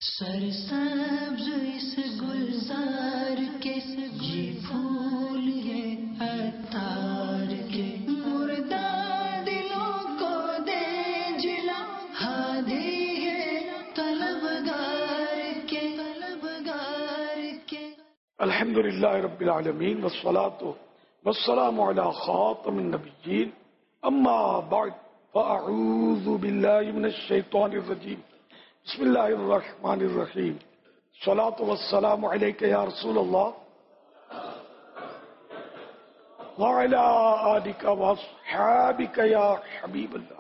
سرسبز اس گلزار کے یہ پھول یہ عطار کے مردہ دلوں کو دے جلا ہادی ہے طلبگار کے الحمدللہ رب العالمین والصلاة والسلام علی خاتم النبیین اما بعد فاعوذ باللہ من الشیطان الرجیم بسم اللہ الرحمن الرحیم الصلاة والسلام علیک یا رسول اللہ وعلی آلک واصحابک یا حبیب اللہ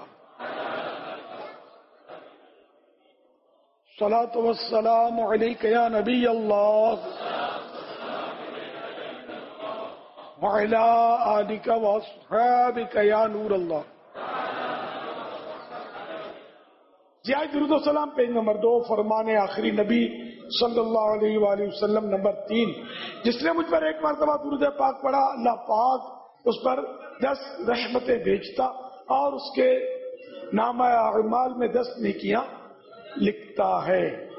الصلاة والسلام علیک یا نبی اللہ وعلی آلک واصحابک یا نور اللہ. جائے درود و سلام پیج نمبر 2 فرمان آخری نبی صلی اللہ علیہ وآلہ وسلم نمبر 3. جس نے مجھ پر ایک مرتبہ درود پاک پڑھا اللہ پاک اس پر 10 رحمتیں بھیجتا اور اس کے نامہ اعمال میں 10 نیکیاں لکھتا ہے.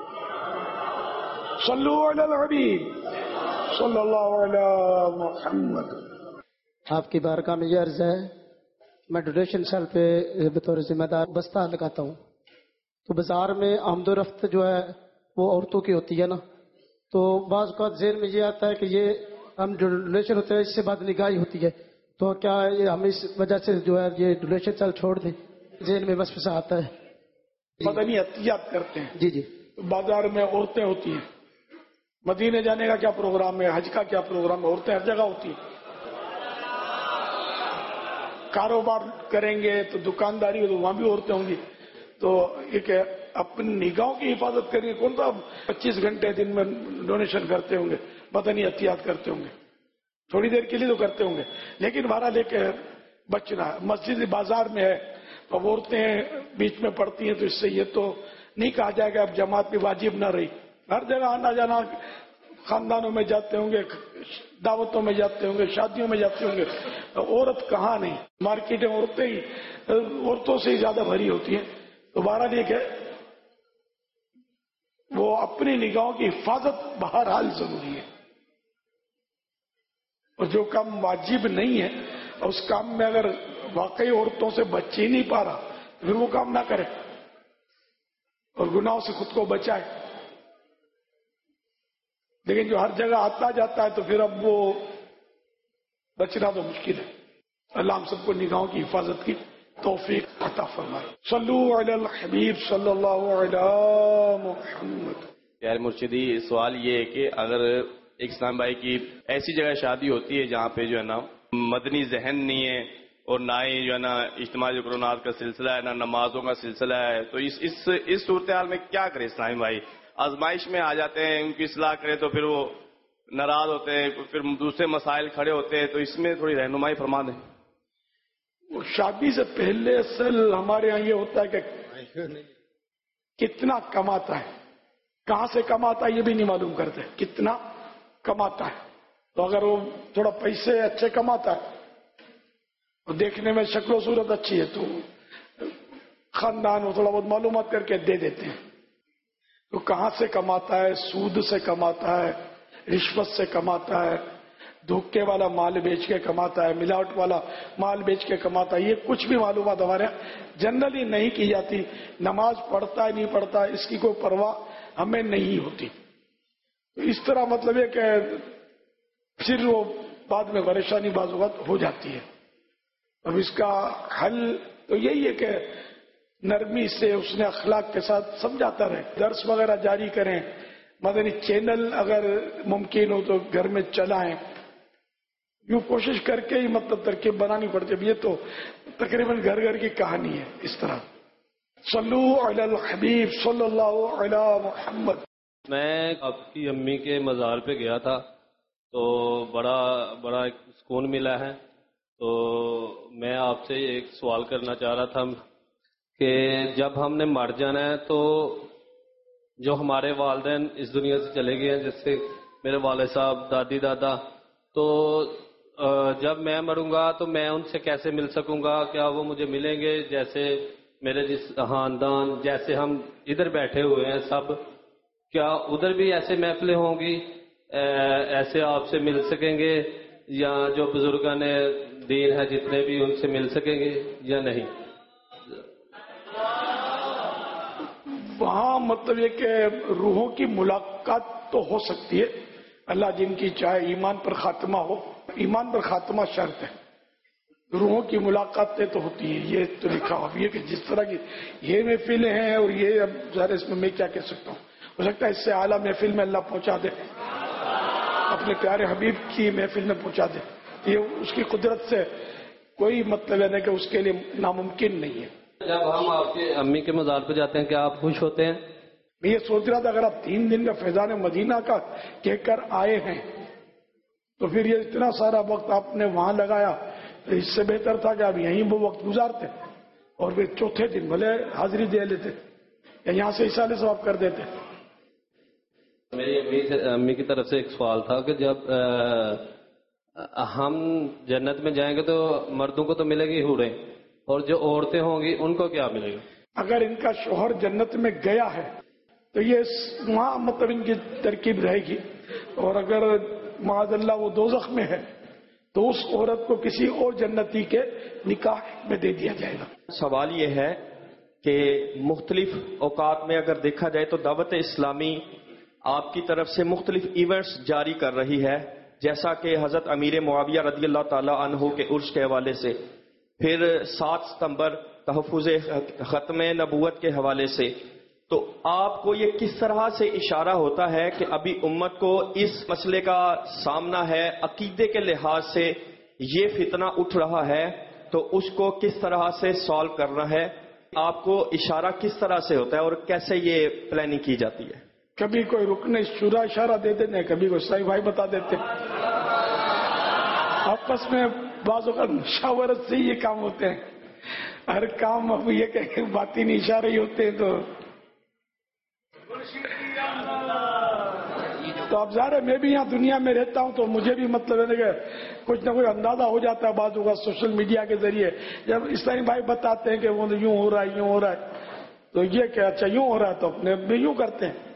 صلو علی الحبیب صلی اللہ علیہ محمد. آپ کی بارگاہ میں یہ عرض ہے میں ڈونیشن سیل پہ بطور ذمہ دار بستہ لگاتا ہوں. تو بازار میں آمد و رفت جو ہے وہ عورتوں کی ہوتی ہے نا, تو بعض اوقات ذہن میں یہ آتا ہے کہ یہ ہم جو ڈونیشن ہوتے ہیں اس سے بعد نگاہی ہوتی ہے, تو کیا یہ ہم اس وجہ سے جو ہے یہ ڈونیشن سیل چھوڑ دیں؟ ذہن میں وسوسہ آتا ہے. مدنی احتیاط کرتے ہیں. جی جی. بازار میں عورتیں ہوتی ہیں, مدینے جانے کا کیا پروگرام ہے, حج کا کیا پروگرام ہے, عورتیں ہر جگہ ہوتی ہیں. کاروبار کریں گے تو دکانداری ہو تو وہاں بھی عورتیں ہوں گی. تو ایک اپنی نگاہوں کی حفاظت کریں گے. کون سا 25 گھنٹے دن میں ڈونیشن کرتے ہوں گے, مدنی احتیاط کرتے ہوں گے, تھوڑی دیر کے لیے تو کرتے ہوں گے, لیکن بہرحال لے کے بچنا. مسجد بازار میں ہے تو عورتیں بیچ میں پڑتی ہیں, تو اس سے یہ تو نہیں کہا جائے گا اب جماعت میں واجب نہ رہی. ہر جگہ آنا جانا, خاندانوں میں جاتے ہوں گے, دعوتوں میں جاتے ہوں گے, شادیوں میں جاتے ہوں گے, عورت کہاں نہیں. مارکیٹیں عورتیں ہی عورتوں سے ہی زیادہ بھری ہوتی ہیں. تو بہرحال یہ کہ وہ اپنی نگاہوں کی حفاظت بہرحال ضروری ہے, اور جو کام واجب نہیں ہے اور اس کام میں اگر واقعی عورتوں سے بچ ہی نہیں پا رہا تو پھر وہ کام نہ کرے اور گناہوں سے خود کو بچائے. لیکن جو ہر جگہ آتا جاتا ہے تو پھر اب وہ بچنا تو مشکل ہے. اللہ ہم سب کو نگاہوں کی حفاظت کی توفیق عطا فرمائے. صلو علی الحبیب صلی اللہ علیہ محمد. یار مرشدی, سوال یہ ہے کہ اگر ایک اسلام بھائی کی ایسی جگہ شادی ہوتی ہے جہاں پہ جو ہے نا مدنی ذہن نہیں ہے اور نہ ہی جو ہے نا اجتماعی ذکر کا سلسلہ ہے, نہ نمازوں کا سلسلہ ہے, تو اس صورتحال میں کیا کرے اسلامی بھائی؟ آزمائش میں آ جاتے ہیں, ان کی اصلاح کرے تو پھر وہ ناراض ہوتے ہیں, پھر دوسرے مسائل کھڑے ہوتے ہیں, تو اس میں تھوڑی رہنمائی فرما دیں. شادی سے پہلے اصل ہمارے یہاں یہ ہوتا ہے کہ کتنا کماتا ہے, کہاں سے کماتا ہے یہ بھی نہیں معلوم کرتے, کتنا کماتا ہے. تو اگر وہ تھوڑا پیسے اچھے کماتا ہے اور دیکھنے میں شکل و صورت اچھی ہے تو خاندان وہ تھوڑا بہت معلومات کر کے دے دیتے ہیں. تو کہاں سے کماتا ہے, سود سے کماتا ہے, رشوت سے کماتا ہے, دھوکے والا مال بیچ کے کماتا ہے, ملاوٹ والا مال بیچ کے کماتا ہے, یہ کچھ بھی معلومات ہمارے یہاں جنرلی نہیں کی جاتی. نماز پڑھتا ہے نہیں پڑھتا اس کی کوئی پرواہ ہمیں نہیں ہوتی. اس طرح مطلب ہے کہ پھر وہ بعد میں پریشانی بعض اوقات ہو جاتی ہے. اب اس کا حل تو یہی ہے کہ نرمی سے اس نے اخلاق کے ساتھ سمجھاتا رہے, درس وغیرہ جاری کریں, مدنی چینل اگر ممکن ہو تو گھر میں چلائیں. یوں کوشش کر کے ہی مطلب ترکیب بنانی پڑتی ہے. یہ تو تقریباً گھر گھر کی کہانی ہے. اس طرح صلو علی الحبیب صلی اللہ علی محمد. میں آپ کی امی کے مزار پہ گیا تھا تو بڑا سکون ملا ہے. تو میں آپ سے ایک سوال کرنا چاہ رہا تھا کہ جب ہم نے مر جانا ہے تو جو ہمارے والدین اس دنیا سے چلے گئے ہیں, جیسے میرے والد صاحب, دادی, دادا, تو جب میں مروں گا تو میں ان سے کیسے مل سکوں گا؟ کیا وہ مجھے ملیں گے جیسے میرے جس خاندان جیسے ہم ادھر بیٹھے ہوئے ہیں سب کیا ادھر بھی ایسے محفلیں ہوں گی، ایسے آپ سے مل سکیں گے، یا جو بزرگان دین ہیں جتنے بھی ان سے مل سکیں گے یا نہیں؟ وہاں مطلب یہ کہ روحوں کی ملاقات تو ہو سکتی ہے، اللہ جن کی چاہے ایمان پر خاتمہ ہو، ایمان پر خاتمہ شرط ہے، روحوں کی ملاقاتیں تو ہوتی ہیں، یہ تو لکھا اب یہ کہ جس طرح کی یہ محفلیں ہیں اور یہ اب ظاہر اس میں کیا کہہ سکتا ہوں، ہو سکتا ہے اس سے اعلیٰ محفل میں اللہ پہنچا دے، اپنے پیارے حبیب کی محفل میں پہنچا دے، یہ اس کی قدرت سے کوئی مطلب ہے کہ اس کے لیے ناممکن نہیں ہے۔ جب ہم آپ کے امی کے مزار پہ جاتے ہیں کیا آپ خوش ہوتے ہیں؟ میں یہ سوچ رہا تھا اگر آپ 3 دن کا فیضان مدینہ کا کہہ کر آئے ہیں تو پھر یہ اتنا سارا وقت آپ نے وہاں لگایا، تو اس سے بہتر تھا کہ آپ یہیں وہ وقت گزارتے اور پھر چوتھے دن بھلے حاضری دے لیتے یا یہاں سے اصالے ثواب کر دیتے۔ میری امی کی طرف سے ایک سوال تھا کہ جب ہم جنت میں جائیں گے تو مردوں کو تو ملے گی حوریں، اور جو عورتیں ہوں گی ان کو کیا ملے گا؟ اگر ان کا شوہر جنت میں گیا ہے تو یہ وہاں مطلب ان کی ترکیب رہے گی، اور اگر معاذ اللہ وہ دوزخ میں ہے تو اس عورت کو کسی اور جنتی کے نکاح میں دے دیا جائے گا۔ سوال یہ ہے کہ مختلف اوقات میں اگر دیکھا جائے تو دعوت اسلامی آپ کی طرف سے مختلف ایونٹس جاری کر رہی ہے، جیسا کہ حضرت امیر معاویہ رضی اللہ تعالی عنہ کے عرس کے حوالے سے، پھر 7 ستمبر تحفظ ختم نبوت کے حوالے سے، تو آپ کو یہ کس طرح سے اشارہ ہوتا ہے کہ ابھی امت کو اس مسئلے کا سامنا ہے، عقیدے کے لحاظ سے یہ فتنہ اٹھ رہا ہے تو اس کو کس طرح سے سالو کرنا ہے؟ آپ کو اشارہ کس طرح سے ہوتا ہے اور کیسے یہ پلاننگ کی جاتی ہے؟ کبھی کوئی رکن شورا اشارہ دے دیتے ہیں، کبھی کوئی صحیح بھائی بتا دیتے ہیں، آپس میں بعض اوقات مشاورت سے یہ کام ہوتے ہیں، ہر کام اب یہ کہ باطنی اشارے ہی ہوتے ہیں، تو اب ظاہر ہے میں بھی یہاں دنیا میں رہتا ہوں تو مجھے بھی مطلب ہے کہ کچھ نہ کچھ اندازہ ہو جاتا ہے بعض اوقات سوشل میڈیا کے ذریعے، جب اسلامی بھائی بتاتے ہیں کہ وہ یوں ہو رہا ہے یوں ہو رہا ہے، تو یہ کہ اچھا یوں ہو رہا ہے تو اپنے بھی یوں کرتے ہیں۔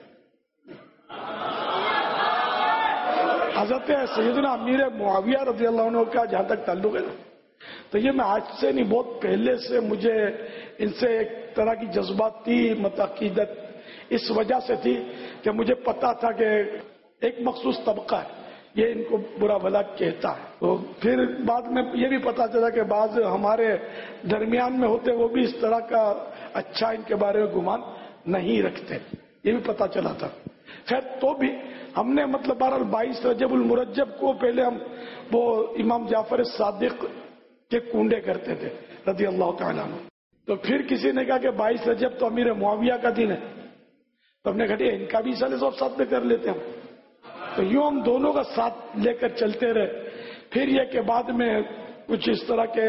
حضرت سیدنا امیر معاویہ رضی اللہ عنہ کا جہاں تک تعلق ہے تو یہ میں آج سے نہیں بہت پہلے سے مجھے ان سے ایک طرح کی جذباتی عقیدت اس وجہ سے تھی کہ مجھے پتا تھا کہ ایک مخصوص طبقہ ہے یہ ان کو برا بھلا کہتا ہے، تو پھر بعد میں یہ بھی پتا چلا کہ بعض ہمارے درمیان میں ہوتے وہ بھی اس طرح کا اچھا ان کے بارے میں گمان نہیں رکھتے، یہ بھی پتا چلا تھا۔ خیر تو بھی ہم نے مطلب بہرحال 22 رجب المرجب کو پہلے ہم وہ امام جعفر صادق کے کنڈے کرتے تھے رضی اللہ تعالیٰ عنہ، تو پھر کسی نے کہا کہ 22 رجب تو امیر معاویہ کا دن ہے، تو ہم نے کہا ان کا بھی سال سب ساتھ میں کر لیتے ہیں، تو یوں ہم دونوں کا ساتھ لے کر چلتے رہے۔ پھر یہ کہ بعد میں کچھ اس طرح کے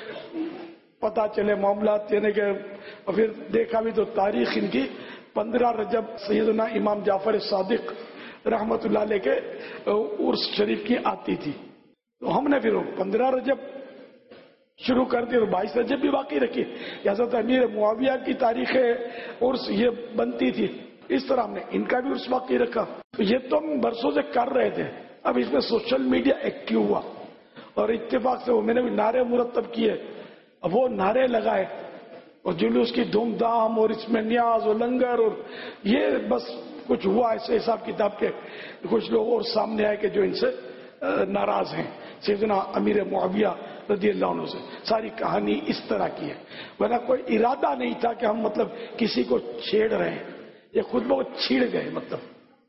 پتا چلے معاملات، یعنی کہ پھر دیکھا بھی تو تاریخ ان کی 15 رجب سیدنا امام جعفر صادق رحمت اللہ علیہ کے عرس شریف کی آتی تھی، تو ہم نے پھر 15 رجب شروع کر دی اور 22 رجب بھی باقی رکھی، حضرت امیر معاویہ کی تاریخ عرس یہ بنتی تھی، اس طرح ہم نے ان کا بھی عرس باقی رکھا۔ تو یہ تو ہم برسوں سے کر رہے تھے، اب اس میں سوشل میڈیا ایکٹیو ہوا اور اتفاق سے وہ میں نے بھی نعرے مرتب کیے، اب وہ نعرے لگائے اور جلوس کی دھوم دھام اور اس میں نیاز اور لنگر، اور یہ بس کچھ ہوا ایسے حساب کتاب کے کچھ لوگ اور سامنے آئے کہ جو ان سے ناراض ہیں سیدنا امیر معاویہ رضی اللہ عنہ سے۔ ساری کہانی اس طرح کی ہے، ورنہ کوئی ارادہ نہیں تھا کہ ہم مطلب کسی کو چھیڑ رہے ہیں، یہ خود بہت چھیڑ گئے مطلب۔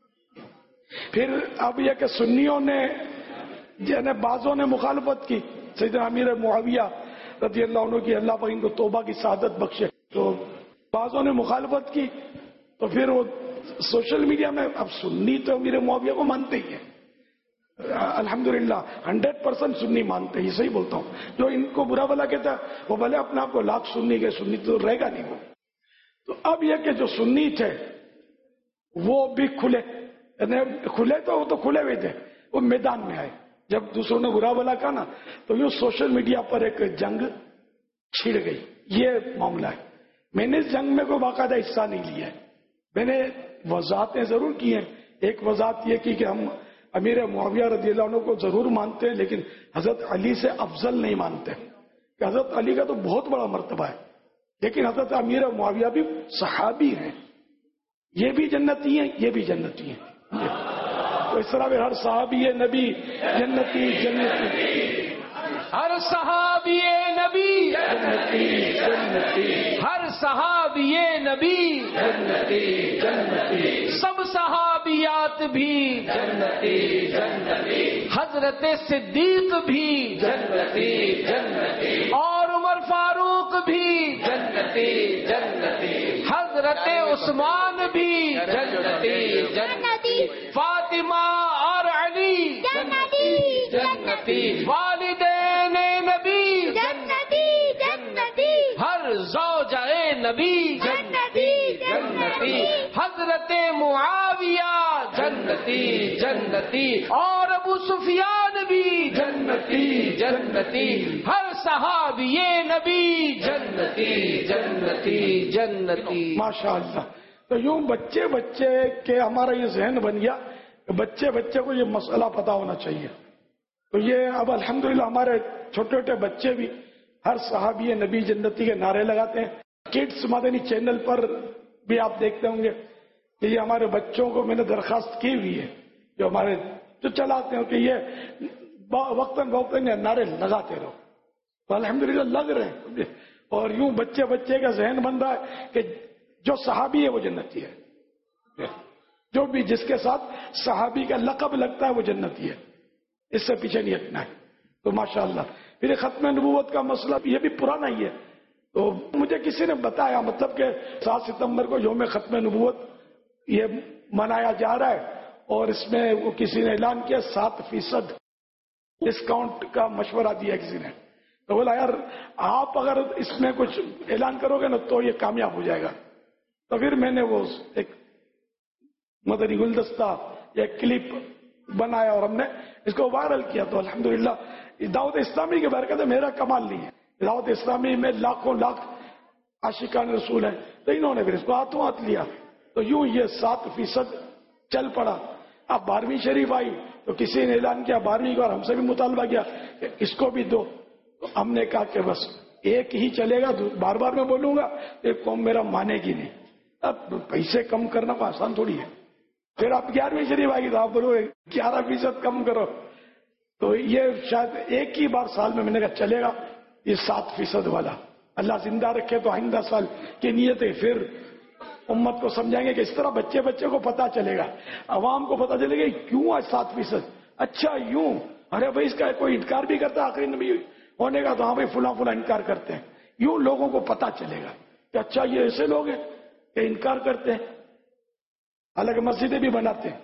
پھر اب یہ کہ سنیوں نے جنہیں بعضوں نے مخالفت کی سیدنا امیر معاویہ رضی اللہ عنہ کی، اللہ پاک ان کو توبہ کی سعادت بخشے، تو بعضوں نے مخالفت کی، تو پھر وہ سوشل میڈیا میں اب سنی تو امیر معاویہ کو مانتے ہی ہیں، الحمدللہ 100% سنی مانتے ہی، صحیح بولتا ہوں، جو ان کو برا بھلا کہتا ہے وہ بھلے اپنے آپ کو لاکھ سنی کے سنی تو رہے گا نہیں وہ۔ تو اب یہ کہ جو سنی تھے وہ بھی کھلے تو وہ تو کھلے ہوئے تھے، وہ میدان میں آئے، جب دوسروں نے برا بھلا کہا نا تو یوں سوشل میڈیا پر ایک جنگ چھڑ گئی، یہ معاملہ ہے۔ میں نے اس جنگ میں کوئی باقاعدہ حصہ نہیں لیا ہے، میں نے وضاحتیں ضرور کی ہیں. ایک وضاحت یہ کی کہ ہم امیر معاویہ رضی اللہ عنہ کو ضرور مانتے ہیں لیکن حضرت علی سے افضل نہیں مانتے کہ حضرت علی کا تو بہت بڑا مرتبہ ہے لیکن حضرت امیر معاویہ بھی صحابی ہیں, یہ بھی جنتی ہیں, یہ بھی جنتی ہیں. تو اس طرح ہر صحابی نبی جنتی جنتی, ہر صحابی نبی جنتی جنتی, ہر صحابی نبی جنتی جنتی, سب صحابیات بھی جنتی جنتی, حضرت صدیق بھی جنتی جنتی, اور عمر فاروق بھی جنتی جنتی, حضرت عثمان بھی جنتی جنتی فاطمہ اور علی جنتی جنتی والدین نبی جنتی جنتی ہر زوجہ نبی جنتی جنتی حضرت معاویہ جنتی جنتی, اور ابو سفیان بھی جنتی جنتی, ہر صحابی نبی جنتی جنتی جنتی. ماشاء اللہ. تو یوں بچے بچے کے ہمارا یہ ذہن بن گیا کہ بچے بچے کو یہ مسئلہ پتا ہونا چاہیے. تو یہ اب الحمدللہ ہمارے چھوٹے چھوٹے بچے بھی ہر صحابی نبی جنتی کے نعرے لگاتے ہیں. کڈس مدنی چینل پر بھی آپ دیکھتے ہوں گے کہ یہ ہمارے بچوں کو میں نے درخواست کی ہوئی ہے جو ہمارے جو چلاتے ہیں کہ یہ وقتاً فوقتاً نعرے لگاتے رہو. تو الحمدللہ لگ رہے ہیں اور یوں بچے بچے کا ذہن بن رہا ہے کہ جو صحابی ہے وہ جنتی ہے, جو بھی جس کے ساتھ صحابی کا لقب لگتا ہے وہ جنتی ہے, اس سے پیچھے نہیں ہٹنا ہے. تو ماشاءاللہ پھر ختم نبوت کا مسئلہ یہ بھی پرانا ہی ہے. تو مجھے کسی نے بتایا مطلب کہ 7 ستمبر کو یوم ختم نبوت یہ منایا جا رہا ہے اور اس میں وہ کسی نے اعلان کیا 7% ڈسکاؤنٹ کا مشورہ دیا کسی نے. تو بولا یار آپ اگر اس میں کچھ اعلان کرو گے نا تو یہ کامیاب ہو جائے گا. تو پھر میں نے وہ ایک مدنی گلدستہ یا کلپ بنایا اور ہم نے اس کو وائرل کیا. تو الحمدللہ دعوت اسلامی کی برکت ہے, میرا کمال نہیں ہے. دعوت اسلامی میں لاکھوں لاکھ عاشقان رسول ہیں تو انہوں نے پھر اس کو ہاتھوں ہاتھ لیا. تو یوں یہ 7% چل پڑا. اب 12ویں شریف آئی تو کسی نے اعلان کیا 12ویں کا اور ہم سے بھی مطالبہ کیا کہ اس کو بھی دو. تو ہم نے کہا کہ بس ایک ہی چلے گا, بار بار میں بولوں گا ایک قوم میرا مانے گی نہیں. اب پیسے کم کرنا کو آسان تھوڑی ہے. پھر آپ 11ویں شریف آئے گی تو آپ بولو 11% کم کرو. تو یہ شاید ایک ہی بار سال میں نے کہا چلے گا یہ 7% والا. اللہ زندہ رکھے تو آئندہ سال کی نیت ہے پھر امت کو سمجھائیں گے کہ اس طرح بچے بچے کو پتا چلے گا, عوام کو پتا چلے گا کیوں آج 7%. اچھا یوں ارے بھائی اس کا کوئی انکار بھی کرتا آخری نبی ہونے کا تو ہاں بھائی فلاں فلاں انکار کرتے ہیں. یوں لوگوں کو پتا چلے گا کہ اچھا یہ ایسے لوگ ہیں کہ انکار کرتے ہیں. حالانکہ مسجدیں بھی بناتے ہیں.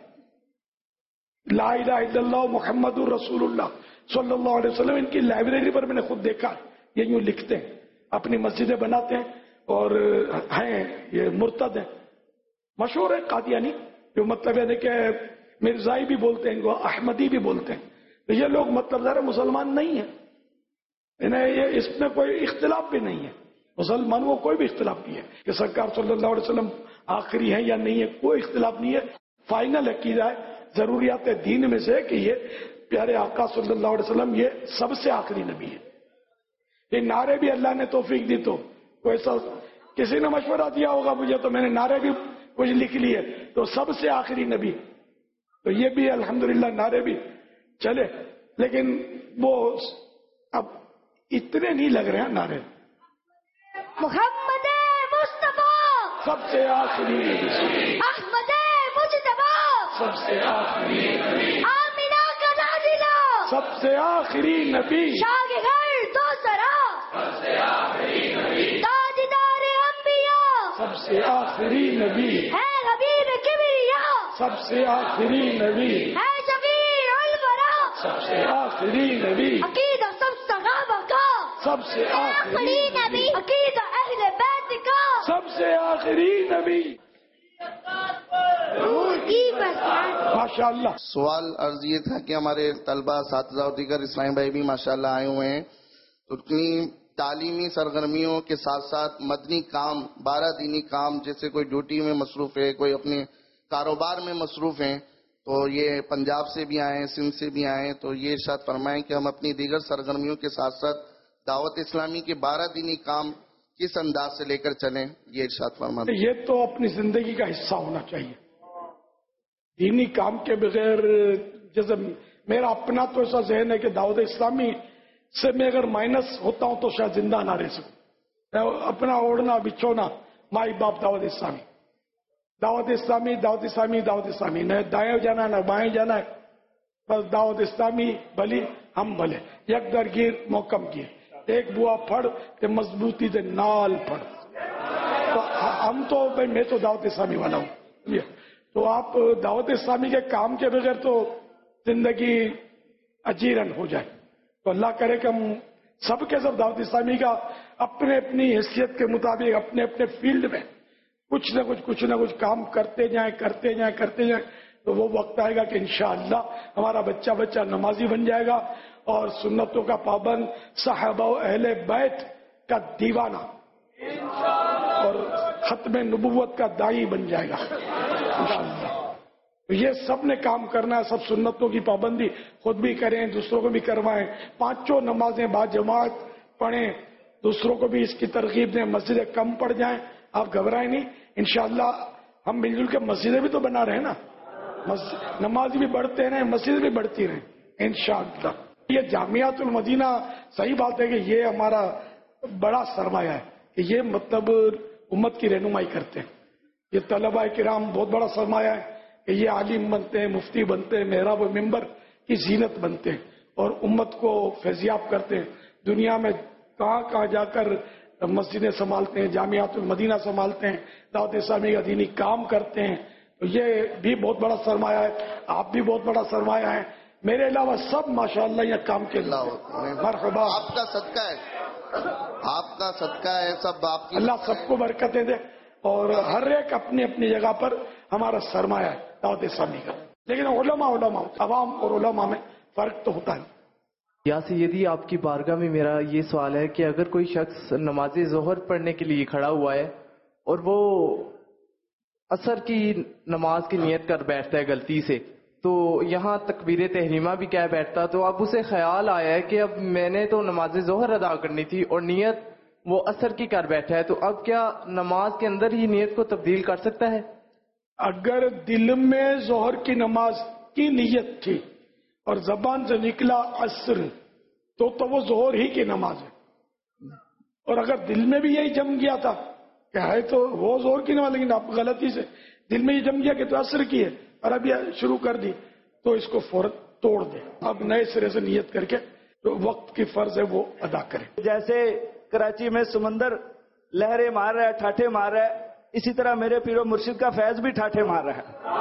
لا الہ الا اللہ محمد الرسول اللہ صلی اللہ علیہ وسلم ان کی لائبریری پر میں نے خود دیکھا یہ یوں لکھتے ہیں, اپنی مسجدیں بناتے ہیں اور ہیں یہ مرتد ہیں, مشہور ہے قادیانی جو مطلب ہے کہ مرزائی بھی بولتے ہیں ان کو, احمدی بھی بولتے ہیں. تو یہ لوگ مطلب ذرا مسلمان نہیں ہیں, انہیں یہ اس میں کوئی اختلاف بھی نہیں ہے. مسلمانوں کو کوئی بھی اختلاف نہیں ہے کہ سرکار صلی اللہ علیہ وسلم آخری ہے یا نہیں ہے, کوئی اختلاف نہیں ہے. فائنل عقیدہ ہے ضروریات دین میں سے کہ یہ پیارے آقا صلی اللہ علیہ وسلم یہ سب سے آخری نبی ہے. یہ نعرے بھی اللہ نے توفیق دی تو کوئی ایسا کسی نے مشورہ دیا ہوگا مجھے تو میں نے نعرے بھی کچھ لکھ لیے تو سب سے آخری نبی. تو یہ بھی الحمدللہ نعرے بھی چلے لیکن وہ اب اتنے نہیں لگ رہے ہیں نعرے. محمد مصطفیٰ سب سے آخری نبی, احمد مجتبیٰ سب سے آخری نبی, آمینہ کا نازلہ سب سے آخری نبی, شاہ گھر دو سرا سب سے آخری نبی, تاجدار انبیاء سب سے آخری نبی, ہے حبیب کبریا سب سے آخری نبی, ہے شفیع الورا سب سے آخری نبی, عقیدہ سب صحابہ کا سب سے آخری نبی, عقیدہ اہل بیت کا سب سے آخری نبی. ماشاء اللہ. سوال عرض یہ تھا کہ ہمارے طلبہ اساتذہ اور دیگر اسلام بھائی بھی ماشاءاللہ آئے ہوئے ہیں تو اتنی تعلیمی سرگرمیوں کے ساتھ ساتھ مدنی کام 12 دینی کام جیسے کوئی ڈیوٹی میں مصروف ہے, کوئی اپنے کاروبار میں مصروف ہیں، تو یہ پنجاب سے بھی آئے ہیں، سندھ سے بھی آئے ہیں، تو یہ ارشاد فرمائیں کہ ہم اپنی دیگر سرگرمیوں کے ساتھ ساتھ دعوت اسلامی کے 12 دینی کام کس انداز سے لے کر چلیں، یہ ارشاد فرمائیں۔ یہ تو اپنی زندگی کا حصہ ہونا چاہیے، دینی کام کے بغیر، جیسے میرا اپنا تو ایسا ذہن ہے کہ دعوت اسلامی سے میں اگر مائنس ہوتا ہوں تو شاید زندہ نہ رہ سکوں۔ اپنا اوڑھنا بچھونا مائی باپ دعوت اسلامی، دعوت اسلامی، دعوت اسلامی، دعوت اسلامی، نہ دائیں جانا ہے نہ بائیں جانا ہے، بس دعوت اسلامی بھلی ہم بھلے، یک درگیر محکم کیے، ایک بوا پھڑ کہ مضبوطی سے نال پھڑ۔ تو ہم تو بھائی میں تو دعوت اسلامی والا ہوں، تو آپ دعوت اسلامی کے کام کے بغیر تو زندگی اجیرن ہو جائے۔ تو اللہ کرے کہ ہم سب کے سب دعوت اسلامی کا اپنے اپنی حیثیت کے مطابق اپنے اپنے فیلڈ میں کچھ نہ کچھ کام کرتے جائیں، تو وہ وقت آئے گا کہ انشاءاللہ ہمارا بچہ نمازی بن جائے گا اور سنتوں کا پابند، صحابہ و اہل بیت کا دیوانہ اور ختم نبوت کا داعی بن جائے گا انشاءاللہ۔ یہ سب نے کام کرنا ہے، سب سنتوں کی پابندی خود بھی کریں، دوسروں کو بھی کروائیں، 5 نمازیں باجماعت پڑھیں، دوسروں کو بھی اس کی ترغیب دیں، مسجدیں کم پڑ جائیں، آپ گھبرائیں نہیں، انشاءاللہ ہم مل جل کے مسجدیں بھی تو بنا رہے ہیں نا، نماز بھی بڑھتے رہیں، مسجد بھی بڑھتی رہیں انشاءاللہ۔ یہ جامعۃ المدینہ صحیح بات ہے کہ یہ ہمارا بڑا سرمایہ ہے کہ یہ مطلب امت کی رہنمائی کرتے ہیں، یہ طلباء کرام بہت بڑا سرمایہ ہے کہ یہ عالم بنتے ہیں، مفتی بنتے ہیں، محراب و ممبر کی زینت بنتے ہیں اور امت کو فیضیاب کرتے ہیں، دنیا میں کہاں جا کر مسجدیں سنبھالتے ہیں، جامعۃ المدینہ سنبھالتے ہیں، دعوت اسلامی کا دینی کام کرتے ہیں، تو یہ بھی بہت بڑا سرمایہ ہے، آپ بھی بہت بڑا سرمایہ ہیں، میرے علاوہ سب ماشاءاللہ یہ کام کے مرحبا، آپ کا صدقہ ہے، آپ کا صدقہ ہے، سب آپ کی، اللہ سب کو برکتیں دے، اور ہر ایک اپنی اپنی جگہ پر ہمارا سرمایہ ہے دعوت اسلامی کا، لیکن علماء عوام اور علماء میں فرق تو ہوتا ہے۔ یا سیدی آپ کی بارگاہ میں میرا یہ سوال ہے کہ اگر کوئی شخص نماز ظہر پڑھنے کے لیے کھڑا ہوا ہے اور وہ عصر کی نماز کی نیت کر بیٹھتا ہے غلطی سے، تو یہاں تکبیر تحریمہ بھی کہہ بیٹھتا، تو اب اسے خیال آیا ہے کہ اب میں نے تو نماز ظہر ادا کرنی تھی اور نیت وہ عصر کی کر بیٹھا ہے، تو اب کیا نماز کے اندر ہی نیت کو تبدیل کر سکتا ہے؟ اگر دل میں ظہر کی نماز کی نیت تھی اور زبان سے نکلا عصر، تو وہ ظہر ہی کی نماز ہے، اور اگر دل میں بھی یہی جم گیا تھا کہ ہے تو وہ ظہر کی نماز، لیکن آپ غلطی سے دل میں یہ جم گیا کہ تو عصر کی ہے اور اب یہ شروع کر دی، تو اس کو فوراً توڑ دے، اب نئے سرے سے نیت کر کے جو وقت کی فرض ہے وہ ادا کرے۔ جیسے کراچی میں سمندر لہریں مار رہا ہے، ٹھاٹھے مار رہا ہے، اسی طرح میرے پیر و مرشد کا فیض بھی ٹھاٹھے مار رہا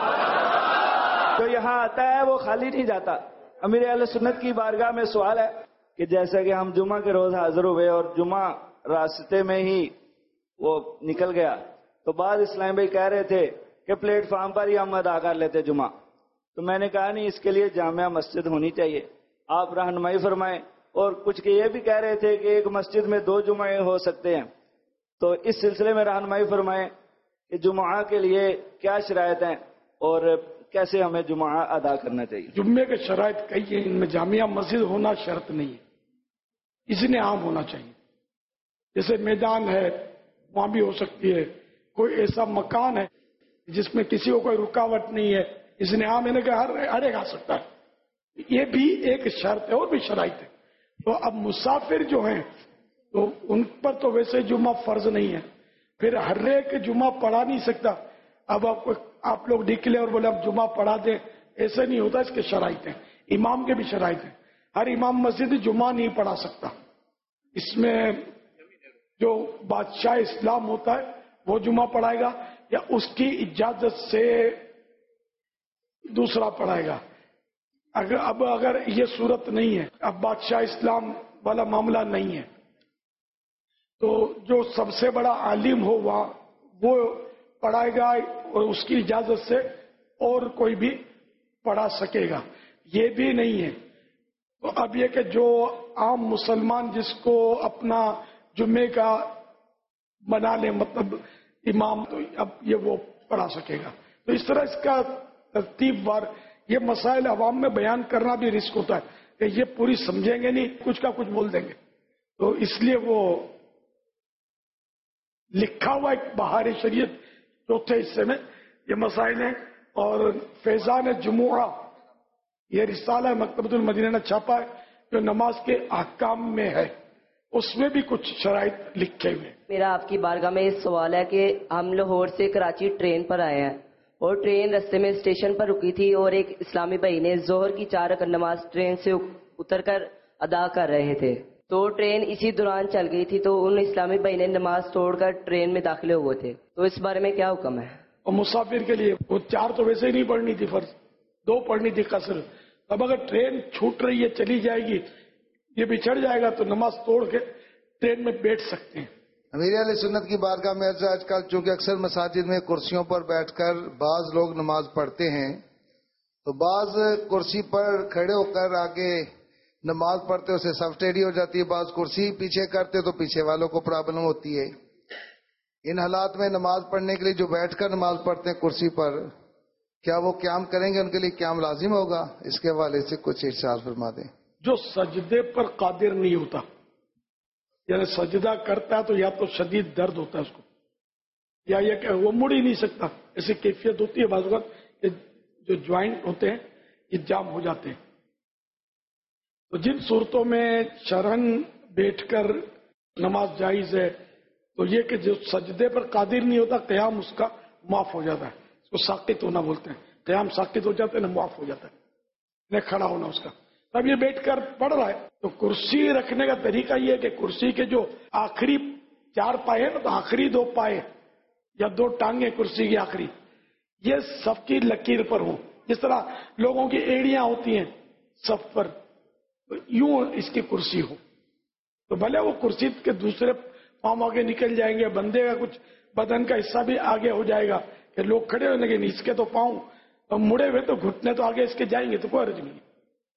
ہے، جو یہاں آتا ہے وہ خالی نہیں جاتا۔ امیر اہل سنت کی بارگاہ میں سوال ہے کہ جیسا کہ ہم جمعہ کے روز حاضر ہوئے اور جمعہ راستے میں ہی وہ نکل گیا، تو بعض اسلام بھائی کہہ رہے تھے کہ پلیٹ فارم پر ہی ہم ادا کر لیتے جمعہ، تو میں نے کہا نہیں، اس کے لیے جامع مسجد ہونی چاہیے، آپ رہنمائی فرمائیں۔ اور کچھ کہ یہ بھی کہہ رہے تھے کہ ایک مسجد میں 2 جمعے ہو سکتے ہیں، تو اس سلسلے میں رہنمائی فرمائیں کہ جمعہ کے لیے کیا شرائط ہیں اور کیسے ہمیں جمعہ ادا کرنا چاہیے۔ جمعے کے شرائط کئی ہیں، ان میں جامعہ مسجد ہونا شرط نہیں ہے، اذن عام ہونا چاہیے، جیسے میدان ہے وہاں بھی ہو سکتی ہے، کوئی ایسا مکان ہے جس میں کسی کو کوئی رکاوٹ نہیں ہے، اذن عام ہے کہ ہر ایک آ سکتا ہے، یہ بھی ایک شرط ہے، اور بھی شرائط ہے۔ تو اب مسافر جو ہیں تو ان پر تو ویسے جمعہ فرض نہیں ہے، پھر ہر ایک جمعہ پڑھا نہیں سکتا، اب آپ لوگ نکلے اور بولے اب جمعہ پڑھا دیں، ایسے نہیں ہوتا، اس کے شرائط ہیں، امام کے بھی شرائط ہیں، ہر امام مسجد جمعہ نہیں پڑھا سکتا، اس میں جو بادشاہ اسلام ہوتا ہے وہ جمعہ پڑھائے گا یا اس کی اجازت سے دوسرا پڑھائے گا۔ اگر یہ صورت نہیں ہے، اب بادشاہ اسلام والا معاملہ نہیں ہے، تو جو سب سے بڑا عالم ہو وہاں وہ پڑھائے گا اور اس کی اجازت سے اور کوئی بھی پڑھا سکے گا، یہ بھی نہیں ہے۔ تو اب یہ کہ جو عام مسلمان جس کو اپنا جمعے کا بنا لے مطلب امام، تو اب یہ وہ پڑھا سکے گا، تو اس طرح اس کا ترتیب وار یہ مسائل عوام میں بیان کرنا بھی رسک ہوتا ہے کہ یہ پوری سمجھیں گے نہیں، کچھ کا کچھ بول دیں گے. تو اس لیے وہ لکھا ہوا ایک بہار شریعت چوتھے حصے میں یہ مسائل ہیں. اور فیضان جمعہ یہ رسالہ مکتبۃ المدینہ نے چھاپا ہے جو نماز کے احکام میں ہے، اس میں بھی کچھ شرائط لکھے ہوئے. میرا آپ کی بارگاہ میں یہ سوال ہے کہ ہم لاہور سے کراچی ٹرین پر آئے ہیں اور ٹرین رستے میں اسٹیشن پر رکی تھی اور ایک اسلامی بھائی نے ظہر کی 4 رکعت نماز ٹرین سے اتر کر ادا کر رہے تھے، تو ٹرین اسی دوران چل گئی تھی، تو ان اسلامی بھائی نے نماز توڑ کر ٹرین میں داخلے ہوئے تھے، تو اس بارے میں کیا حکم ہے؟ اور مسافر کے لیے وہ 4 تو ویسے ہی نہیں پڑھنی تھی فرض، 2 پڑھنی تھی قصر. اب اگر ٹرین چھوٹ رہی ہے، چلی جائے گی، یہ بچھڑ جائے گا تو نماز توڑ کے ٹرین میں بیٹھ سکتے ہیں. امیر اہل سنت کی بارگاہ میں آج کل چونکہ اکثر مساجد میں کرسیوں پر بیٹھ کر بعض لوگ نماز پڑھتے ہیں، تو بعض کرسی پر کھڑے ہو کر آگے نماز پڑھتے اسے صف ٹیڑھی ہو جاتی ہے، بعض کرسی پیچھے کرتے تو پیچھے والوں کو پرابلم ہوتی ہے. ان حالات میں نماز پڑھنے کے لیے جو بیٹھ کر نماز پڑھتے ہیں کرسی پر، کیا وہ قیام کریں گے؟ ان کے لیے قیام لازم ہوگا؟ اس کے حوالے سے کچھ ارشاد فرما دیں. جو سجدے پر قادر نہیں ہوتا، یعنی سجدہ کرتا ہے تو یا تو شدید درد ہوتا ہے اس کو، یا یہ کہ وہ مڑ ہی نہیں سکتا، ایسی کیفیت ہوتی ہے بعض وقت کہ جو جوائنٹ ہوتے ہیں یہ جام ہو جاتے ہیں. تو جن صورتوں میں شرعن بیٹھ کر نماز جائز ہے تو یہ کہ جو سجدے پر قادر نہیں ہوتا قیام اس کا معاف ہو جاتا ہے، اس کو ساقط ہونا بولتے ہیں. قیام ساقط ہو جاتا ہے نا، معاف ہو جاتا ہے، نہ کھڑا ہونا اس کا. اب یہ بیٹھ کر پڑھ رہا ہے تو کرسی رکھنے کا طریقہ یہ ہے کہ کرسی کے جو آخری 4 پائے ہیں نا، تو آخری 2 پائے یا 2 ٹانگیں کرسی کی آخری یہ صف کی لکیر پر ہوں. جس طرح لوگوں کی ایڑیاں ہوتی ہیں صف پر، یوں اس کی کرسی ہو. تو بھلے وہ کرسی کے دوسرے پاؤں آگے نکل جائیں گے، بندے کا کچھ بدن کا حصہ بھی آگے ہو جائے گا کہ لوگ کھڑے ہونے کے، اس کے تو پاؤں مڑے ہوئے تو گھٹنے تو آگے اس کے جائیں گے، تو کوئی حرج نہیں.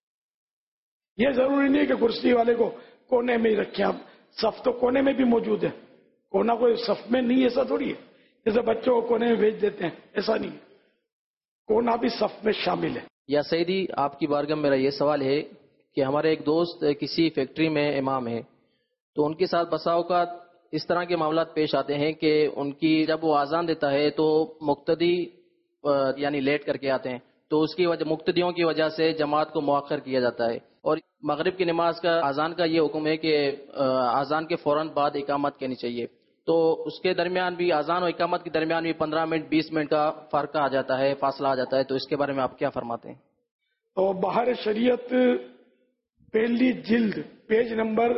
یہ ضروری نہیں کہ کرسی والے کو کونے میں ہی رکھیں. اب صف تو کونے میں بھی موجود ہے، کونا کوئی صف میں نہیں، ایسا تھوڑی ہے جیسے بچوں کو کونے میں بھیج دیتے ہیں، ایسا نہیں. کونا بھی صف میں شامل ہے. یا سیدی آپ کی بارگاہ میں میرا یہ سوال ہے کہ ہمارے ایک دوست کسی فیکٹری میں امام ہے، تو ان کے ساتھ بسا اوقات اس طرح کے معاملات پیش آتے ہیں کہ ان کی جب وہ اذان دیتا ہے تو مقتدی یعنی لیٹ کر کے آتے ہیں، تو اس کی وجہ مقتدیوں کی وجہ سے جماعت کو مؤخر کیا جاتا ہے. اور مغرب کی نماز کا اذان کا یہ حکم ہے کہ اذان کے فوراً بعد اقامت کرنی چاہیے، تو اس کے درمیان بھی اذان اور اقامت کے درمیان بھی 15 منٹ 20 منٹ کا فرق آ جاتا ہے، فاصلہ آ جاتا ہے، تو اس کے بارے میں آپ کیا فرماتے ہیں؟ اور بہار شریعت پہلی جلد پیج نمبر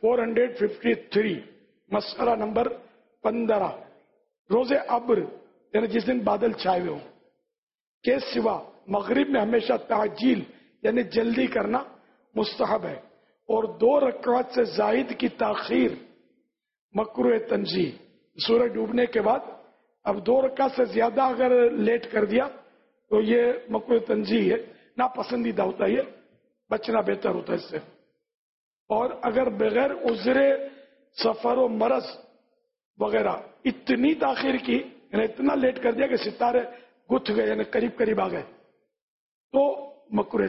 453 مسئلہ نمبر 15 روز ابر یعنی جس دن بادل چھائے ہوئے ہوں کے سوا مغرب میں ہمیشہ تعجیل یعنی جلدی کرنا مستحب ہے، اور 2 رکعت سے زائد کی تاخیر مکروہ تنزیہ. سورج ڈوبنے کے بعد اب 2 رکعت سے زیادہ اگر لیٹ کر دیا تو یہ مکروہ تنزیہ ہے، ناپسندیدہ ہوتا ہے، یہ بچنا بہتر ہوتا ہے اس سے. اور اگر بغیر عذر سفر و مرض وغیرہ اتنی تاخیر کی، یعنی اتنا لیٹ کر دیا کہ ستارے گتھ گئے یعنی قریب قریب آ گئے، تو مکروہ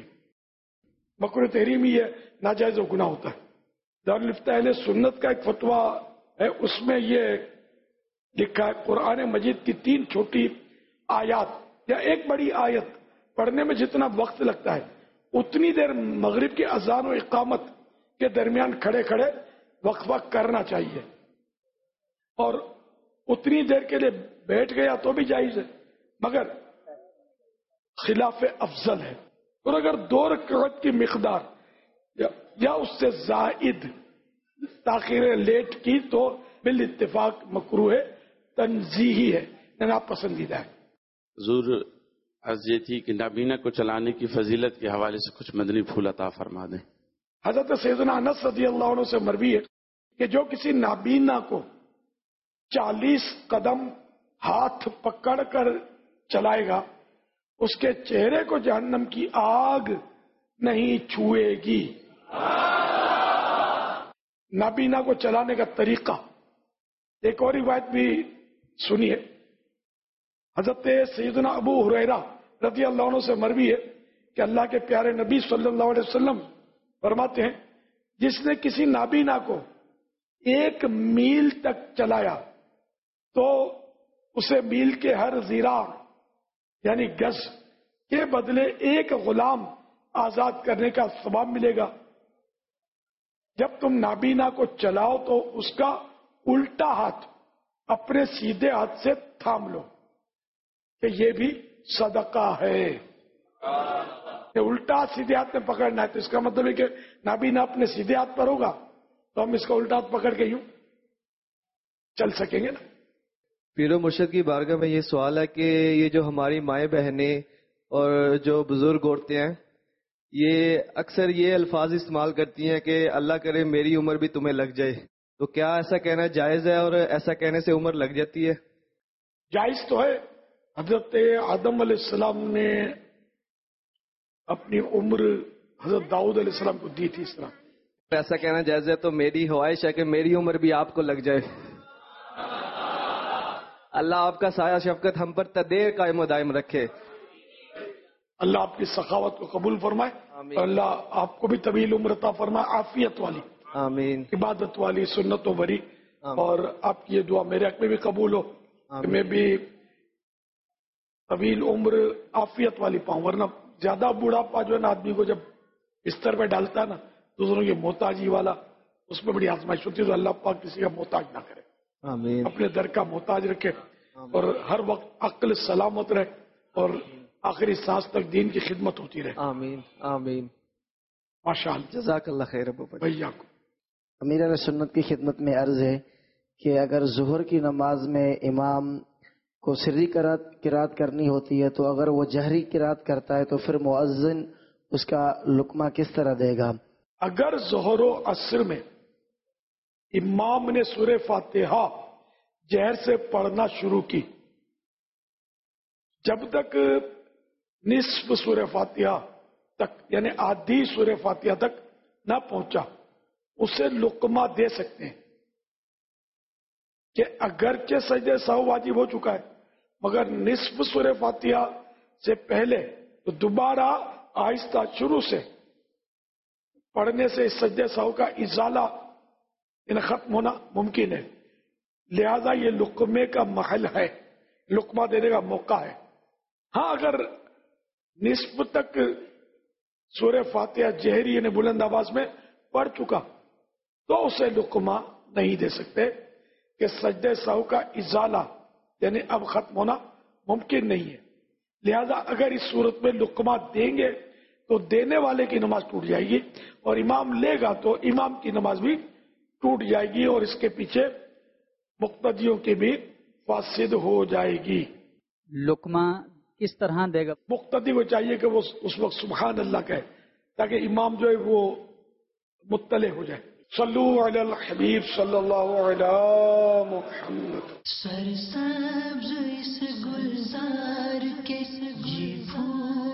تحریمی یہ ناجائز و گناہ ہوتا ہے. دارالفتہ اہل سنت کا ایک فتویٰ ہے، اس میں یہ لکھا ہے قرآن مجید کی 3 چھوٹی آیات یا ایک بڑی آیت پڑھنے میں جتنا وقت لگتا ہے اتنی دیر مغرب کی اذان و اقامت کے درمیان کھڑے کھڑے وقفہ کرنا چاہیے، اور اتنی دیر کے لیے بیٹھ گیا تو بھی جائز ہے مگر خلاف افضل ہے. اور اگر 2 رکعت کی مقدار یا اس سے زائد تاخیر لیٹ کی تو بالاتفاق مکروہ تنزیہی ہے، ناپسندیدہ ہے. حضور عرض یہ تھی کہ نابینا کو چلانے کی فضیلت کے حوالے سے کچھ مدنی پھول عطا فرما دیں. حضرت سیدنا انس رضی اللہ عنہ سے مروی ہے کہ جو کسی نابینا کو 40 قدم ہاتھ پکڑ کر چلائے گا اس کے چہرے کو جہنم کی آگ نہیں چھوئے گی. نابینا کو چلانے کا طریقہ ایک اور روایت بھی سنیے. حضرت سیدنا ابو ہریرہ رضی اللہ عنہ سے مروی ہے کہ اللہ کے پیارے نبی صلی اللہ علیہ وسلم فرماتے ہیں جس نے کسی نابینا کو 1 میل تک چلایا تو اسے میل کے ہر زیرا یعنی گز کے بدلے 1 غلام آزاد کرنے کا ثواب ملے گا. جب تم نابینا کو چلاؤ تو اس کا الٹا ہاتھ اپنے سیدھے ہاتھ سے تھام لو کہ یہ بھی صدقہ ہے. الٹا سیدھے ہاتھ میں پکڑنا ہے تو اس کا مطلب ہے کہ نابینا اپنے سیدھے ہاتھ پر ہوگا تو ہم اس کا الٹا ہاتھ پکڑ کے یوں چل سکیں گے نا. پیر و مرشد کی بارگاہ میں یہ سوال ہے کہ یہ جو ہماری مائیں بہنیں اور جو بزرگ عورتیں ہیں یہ اکثر یہ الفاظ استعمال کرتی ہیں کہ اللہ کرے میری عمر بھی تمہیں لگ جائے، تو کیا ایسا کہنا جائز ہے اور ایسا کہنے سے عمر لگ جاتی ہے؟ جائز تو ہے. حضرت آدم علیہ السلام نے اپنی عمر حضرت داؤد علیہ السلام کو دی تھی. اس طرح ایسا کہنا جائز ہے تو میری خواہش ہے کہ میری عمر بھی آپ کو لگ جائے. اللہ آپ کا سایہ شفقت ہم پر تدیر قائم و دائم رکھے. اللہ آپ کی سخاوت کو قبول فرمائے اور اللہ آپ کو بھی طویل عمر عطا فرمائے، عافیت والی، آمین، عبادت والی، سنت و بری. اور آپ کی یہ دعا میرے حق میں بھی قبول ہو کہ میں بھی طویل عمر عافیت والی پاؤں. ورنہ زیادہ بوڑھاپا جو ہے نا آدمی کو جب بستر پہ ڈالتا ہے نا دوسروں کی محتاجی والا، اس میں بڑی آزمائش ہوتی ہے. تو اللہ پاک کسی کا محتاج نہ کرے، آمین، اپنے در کا محتاج رکھے اور ہر وقت عقل سلامت رہے اور آخری سانس تک دین کی خدمت ہوتی رہے. آمین آمین. ماشاء اللہ، جزاک اللہ خیر. بھیا کو امیر علیہ سنت کی خدمت میں عرض ہے کہ اگر ظہر کی نماز میں امام کو سری قرات کرنی ہوتی ہے تو اگر وہ جہری قرات کرتا ہے تو پھر مؤذن اس کا لقمہ کس طرح دے گا؟ اگر ظہر و عصر میں امام نے سورہ فاتحہ جہر سے پڑھنا شروع کی، جب تک نصف سورہ فاتحہ تک یعنی آدھی سورہ فاتحہ تک نہ پہنچا اسے لقمہ دے سکتے ہیں کہ اگرچہ سجدہ سہو واجب ہو چکا ہے مگر نصف سورہ فاتحہ سے پہلے تو دوبارہ آہستہ شروع سے پڑھنے سے سجدہ سہو کا ازالہ ختم ہونا ممکن ہے. لہذا یہ لقمے کا محل ہے، لقمہ دینے کا موقع ہے. ہاں اگر نصف تک سورہ فاتحہ جہری یعنی بلند آواز میں پڑھ چکا تو اسے لقمہ نہیں دے سکتے کہ سجدہ سہو کا ازالہ یعنی اب ختم ہونا ممکن نہیں ہے. لہذا اگر اس صورت میں لقمہ دیں گے تو دینے والے کی نماز ٹوٹ جائے گی اور امام لے گا تو امام کی نماز بھی ٹوٹ جائے گی اور اس کے پیچھے مقتدیوں کی بھی فاسد ہو جائے گی. لقمہ کس طرح دے گا؟ مقتدی کو چاہیے کہ وہ اس وقت سبحان اللہ کہے تاکہ امام جو ہے وہ مطلع ہو جائے. صلو علی الحبیب صلی اللہ علی محمد. سرسبز اس گلزار کے یہ پھول